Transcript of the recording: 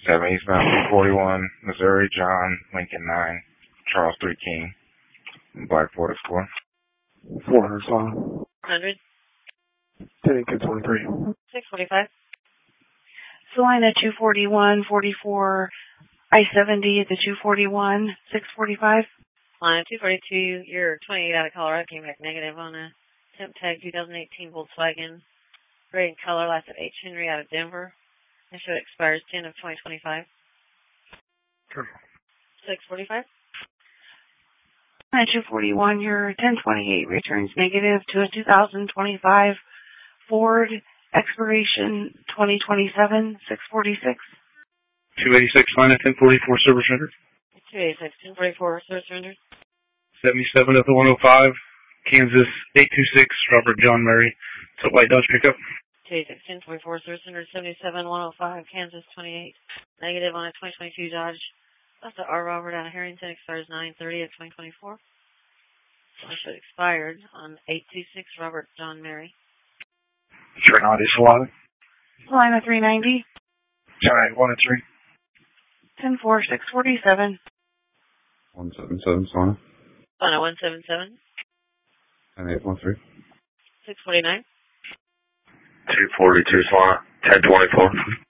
7 eastbound 241, Missouri, John, Lincoln 9, Charles 3 King, Blackport Explorer. 400 Solana. 100. 10 Kid 23. 645. Salina 241, 44, I-70 at the 241, 645. Line 242, you're 28 out of Colorado, came back negative on a temp tag 2018 Volkswagen. Gray in color, last at H. Henry out of Denver. And show expires 10 of 2025. Sure. 645. At 241, your 1028 returns negative to a 2025 Ford expiration 2027, 646. 286, line at 1044, service rendered. 286, 1044, service rendered. 77 of the 105, Kansas 826, Robert John Murray. It's a white Dodge pickup. 286, 1044, service rendered. 77, 105, Kansas 28. Negative on a 2022 Dodge. That's the R. Robert out of Harrington, expires 9/30 of 2024. Also expired on 826, Robert John Mary. Sure, not this Solana. Salina 390, 10 1 and 3. 104, 647. 177, Solana. Solana 177. 10813. 649. 242, Solana. 1024.